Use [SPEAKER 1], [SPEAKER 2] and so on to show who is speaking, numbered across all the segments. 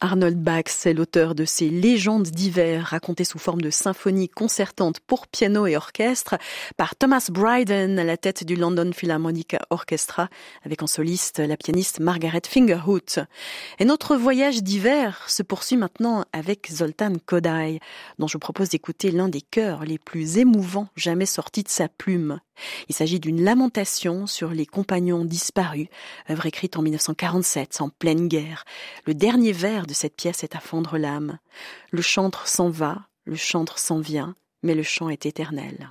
[SPEAKER 1] Arnold Bax est l'auteur de ces légendes d'hiver racontées sous forme de symphonie concertante pour piano et orchestre par Thomas Bryden à la tête du London Philharmonic Orchestra avec en soliste la pianiste Margaret Fingerhut. Et notre voyage d'hiver se poursuit maintenant avec Zoltán Kodály, dont je propose d'écouter l'un des chœurs les plus émouvants jamais sortis de sa plume. Il s'agit d'une lamentation sur les compagnons disparus, œuvre écrite en 1947, en pleine guerre. Le dernier vers de cette pièce est à fendre l'âme. Le chantre s'en va, le chantre s'en vient, mais le chant est éternel.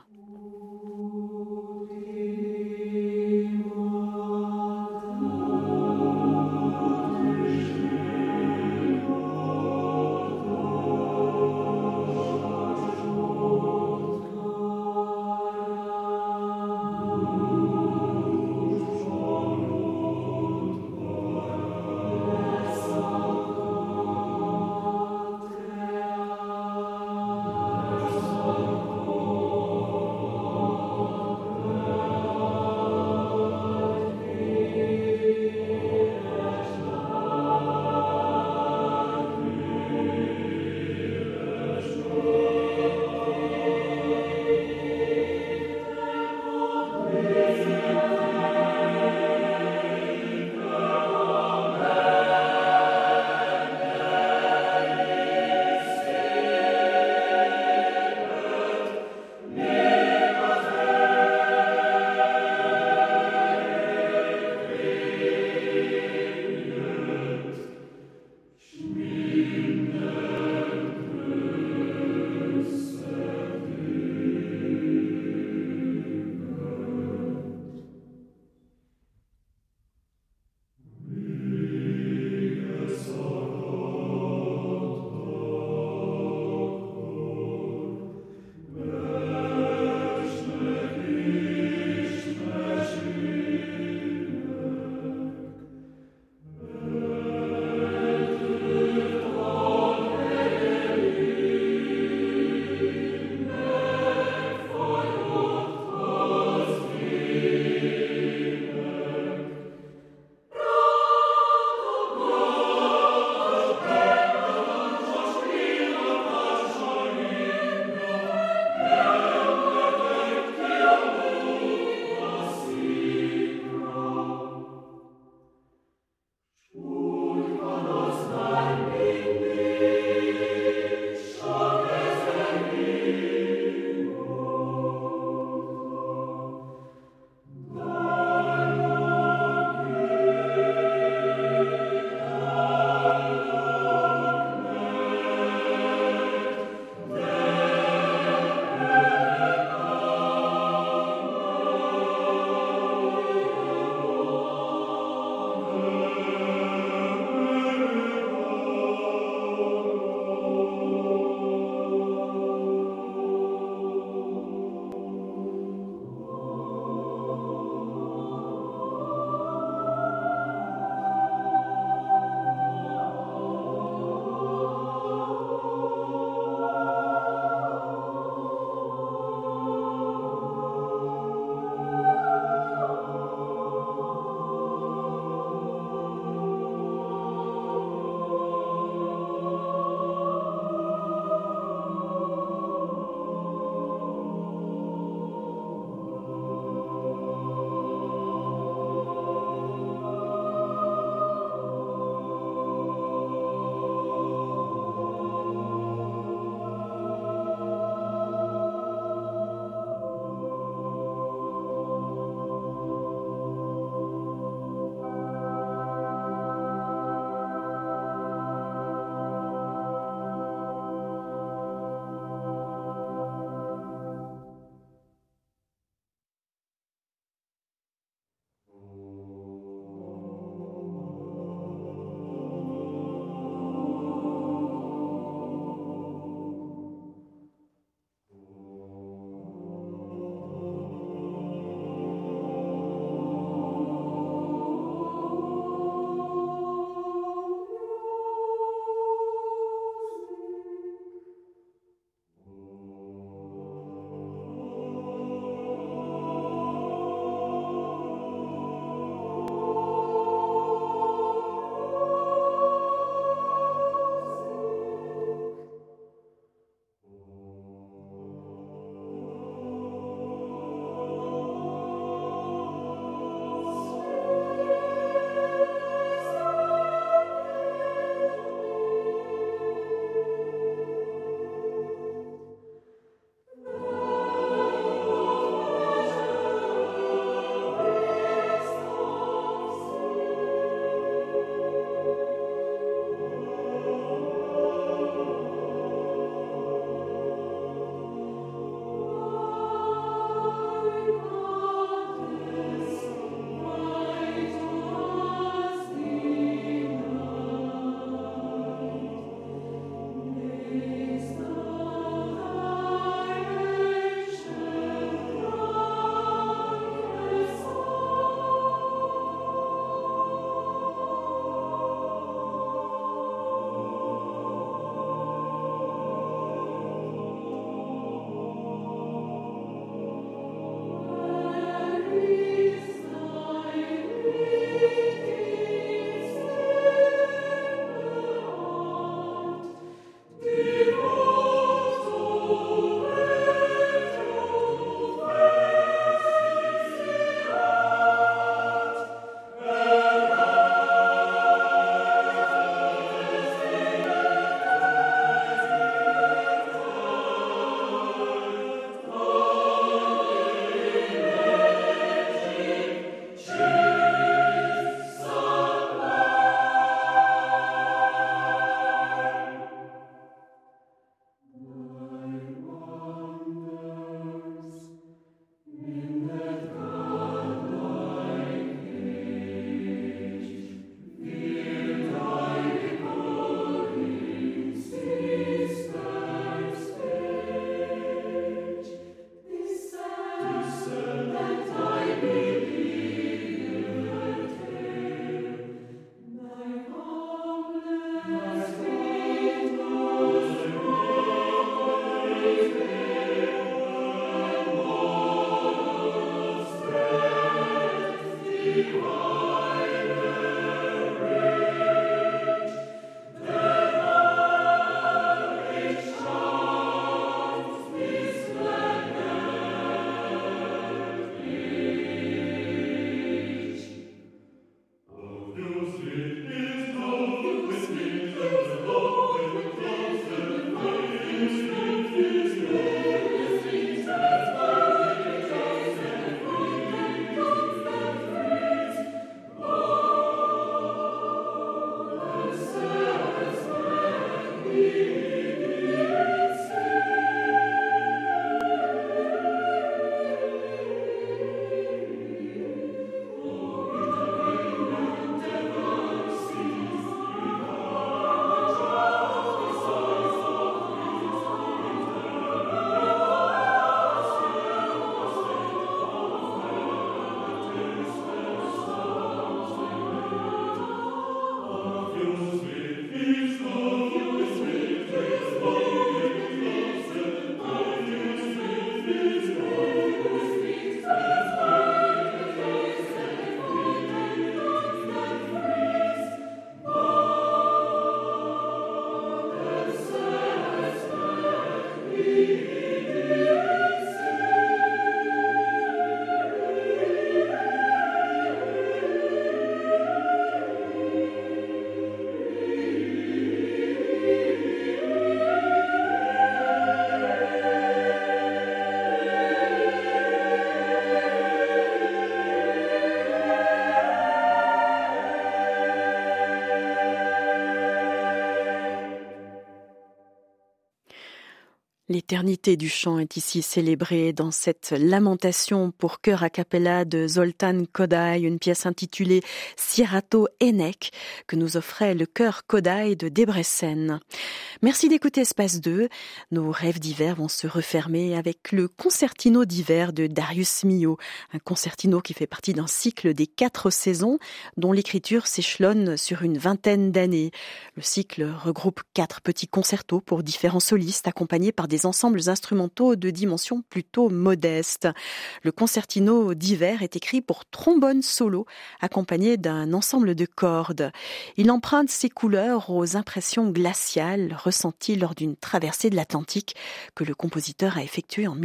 [SPEAKER 1] L'éternité du chant est ici célébrée dans cette lamentation pour chœur a cappella de Zoltán Kodály, une pièce intitulée Szijjártó ének que nous offrait le chœur Kodály de Debrecen. Merci d'écouter Espace 2. Nos rêves d'hiver vont se refermer avec le concertino d'hiver de Darius Milhaud, un concertino qui fait partie d'un cycle des 4 saisons dont l'écriture s'échelonne sur une vingtaine d'années. Le cycle regroupe 4 petits concertos pour différents solistes accompagnés par des ensembles instrumentaux de dimension plutôt modeste. Le concertino d'hiver est écrit pour trombone solo accompagné d'un ensemble de cordes. Il emprunte ses couleurs aux impressions glaciales ressenties lors d'une traversée de l'Atlantique que le compositeur a effectuée en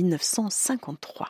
[SPEAKER 1] 1953.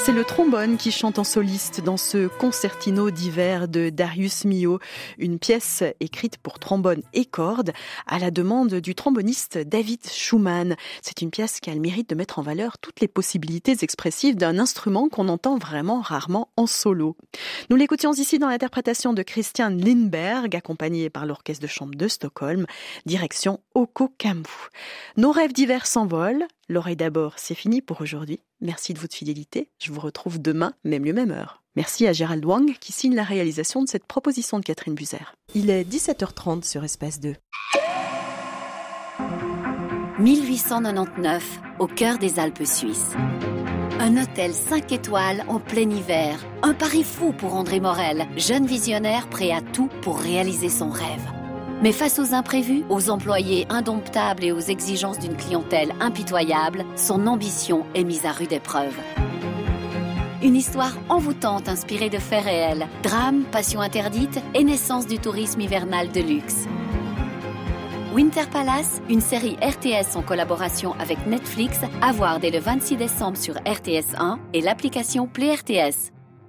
[SPEAKER 1] C'est le trombone qui chante en soliste dans ce concertino d'hiver de Darius Milhaud, une pièce écrite pour trombone et cordes à la demande du tromboniste David Schumann. C'est une pièce qui a le mérite de mettre en valeur toutes les possibilités expressives d'un instrument qu'on entend vraiment rarement en solo. Nous l'écoutions ici dans l'interprétation de Christian Lindberg, accompagné par l'Orchestre de chambre de Stockholm, direction Hokkōkambu. Nos rêves d'hiver s'envolent. L'oreille d'abord, c'est fini pour aujourd'hui. Merci de votre fidélité. Je vous retrouve demain, même lieu, même heure. Merci à Gérald Wang qui signe la réalisation de cette proposition de Catherine Buzer. Il est 17h30 sur Espace 2.
[SPEAKER 2] 1899, au cœur des Alpes suisses. Un hôtel 5 étoiles en plein hiver. Un pari fou pour André Morel, jeune visionnaire prêt à tout pour réaliser son rêve. Mais face aux imprévus, aux employés indomptables et aux exigences d'une clientèle impitoyable, son ambition est mise à rude épreuve. Une histoire envoûtante inspirée de faits réels, drame, passion interdite et naissance du tourisme hivernal de luxe. Winter Palace, une série RTS en collaboration avec Netflix, à voir dès le 26 décembre sur RTS 1 et l'application Play RTS.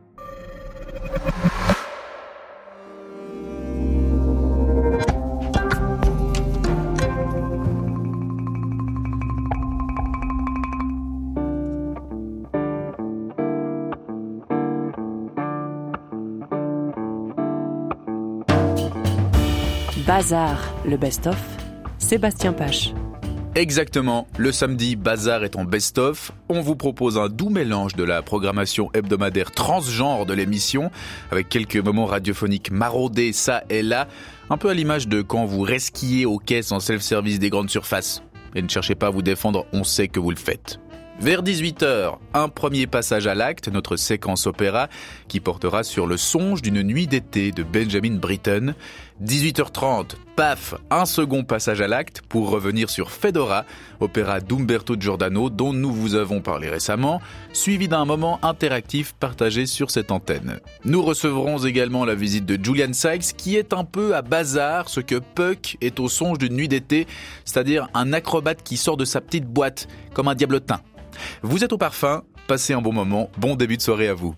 [SPEAKER 3] Bazar, le best-of, Sébastien Pache.
[SPEAKER 4] Exactement, le samedi, Bazar est en best-of. On vous propose un doux mélange de la programmation hebdomadaire transgenre de l'émission, avec quelques moments radiophoniques maraudés ça et là, un peu à l'image de quand vous resquillez aux caisses en self-service des grandes surfaces. Et ne cherchez pas à vous défendre, on sait que vous le faites. Vers 18h, un premier passage à l'acte, notre séquence opéra, qui portera sur le songe d'une nuit d'été de Benjamin Britten. 18h30, paf, un second passage à l'acte pour revenir sur Fedora, opéra d'Umberto Giordano dont nous vous avons parlé récemment, suivi d'un moment interactif partagé sur cette antenne. Nous recevrons également la visite de Julian Sykes qui est un peu à Bazar ce que Puck est au songe d'une nuit d'été, c'est-à-dire un acrobate qui sort de sa petite boîte comme un diablotin. Vous êtes au parfum, passez un bon moment, bon début de soirée à vous.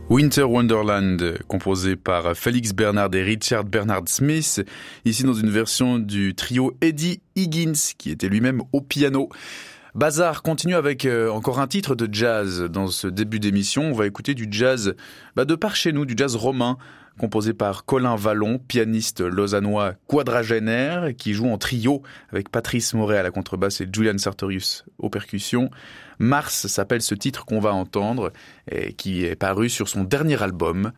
[SPEAKER 4] Winter Wonderland, composé par Felix Bernard et Richard Bernard Smith, ici dans une version du trio Eddie Higgins, qui était lui-même au piano. Bazar continue avec encore un titre de jazz. Dans ce début d'émission, on va écouter du jazz de par chez nous, du jazz romain, composé par Colin Vallon, pianiste lausannois quadragénaire, qui joue en trio avec Patrice Moret à la contrebasse et Julian Sartorius aux percussions. Mars s'appelle ce titre qu'on va entendre, et qui est paru sur son dernier album.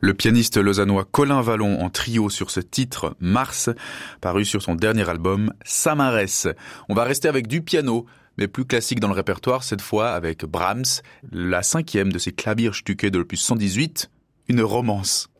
[SPEAKER 4] Le pianiste lausannois Colin Vallon en trio sur ce titre Mars, paru sur son dernier album Samarès. On va rester avec du piano, mais plus classique dans le répertoire, cette fois avec Brahms, la 5e de ses Klavierstücke de l'opus 118, une romance.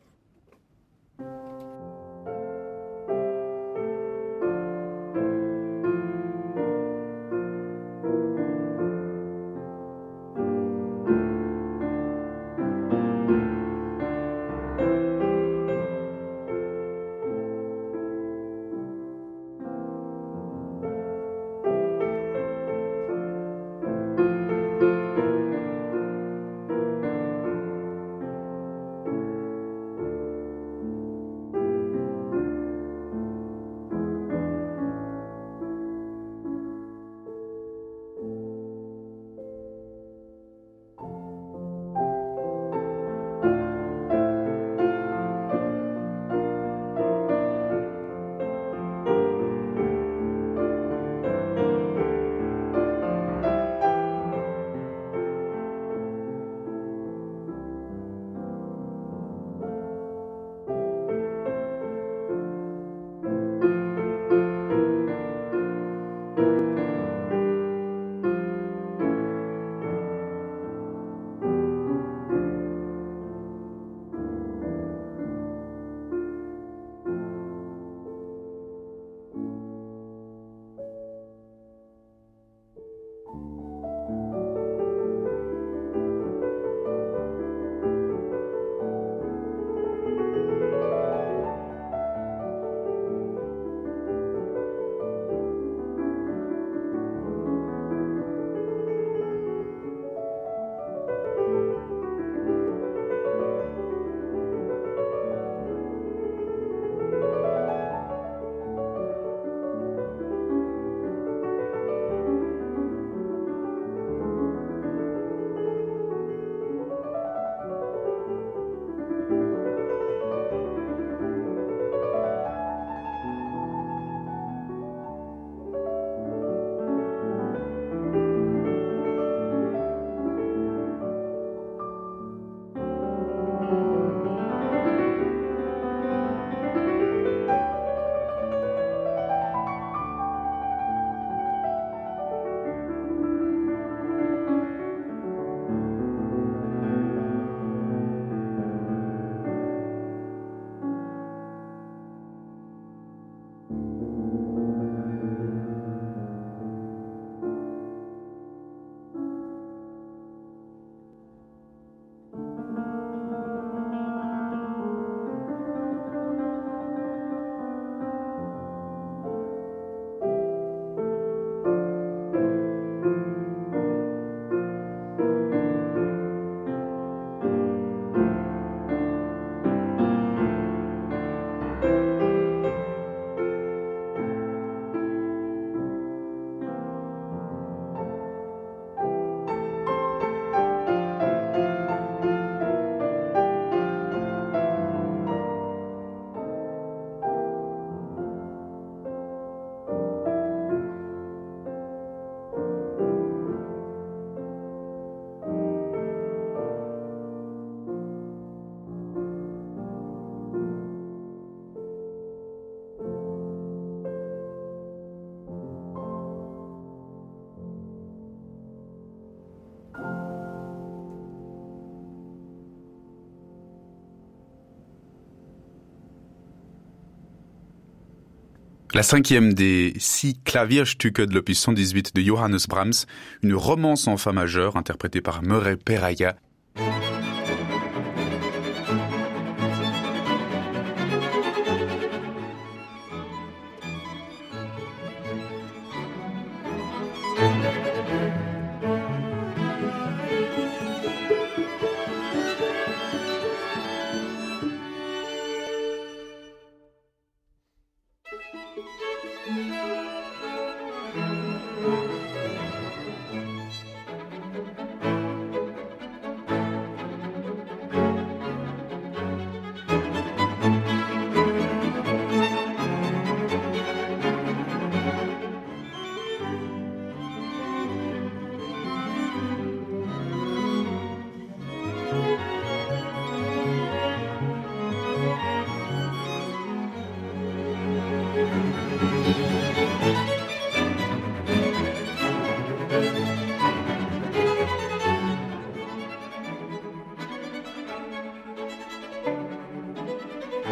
[SPEAKER 4] La 5e des 6 Klavierstücke de l'opus 118 de Johannes Brahms, une romance en fa majeur interprétée par Murray Peraya.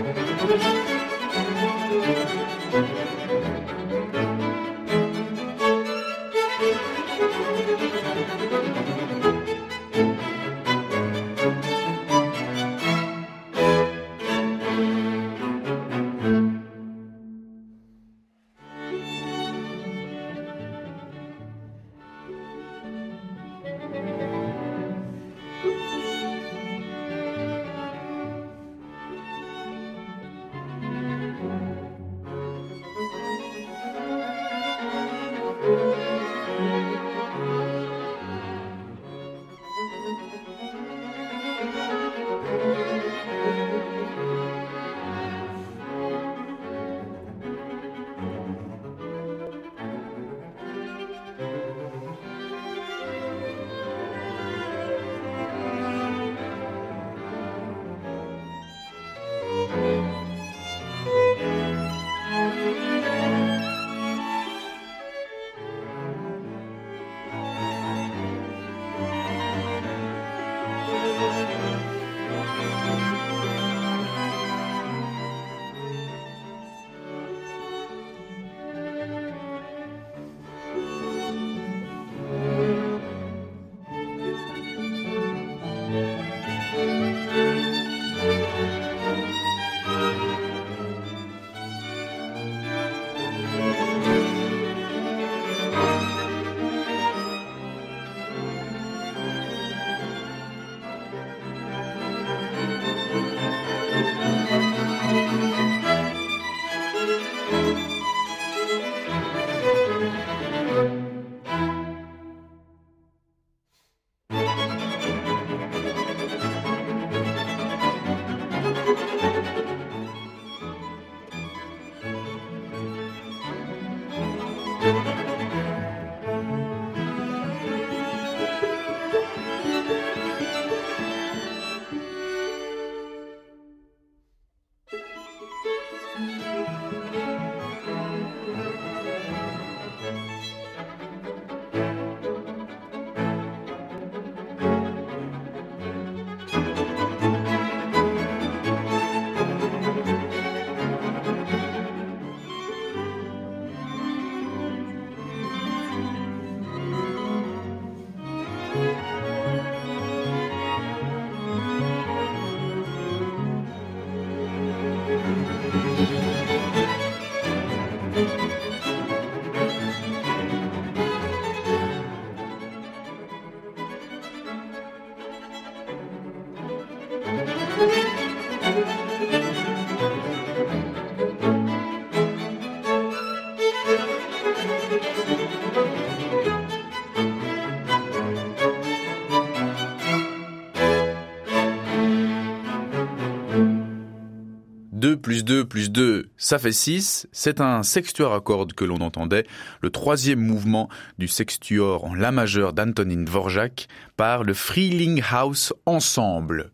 [SPEAKER 4] 2 plus 2 plus 2, ça fait 6. C'est un sextuor à cordes que l'on entendait, le troisième mouvement du sextuor en la majeur d'Antonín Dvořák par le Freilinghaus Ensemble.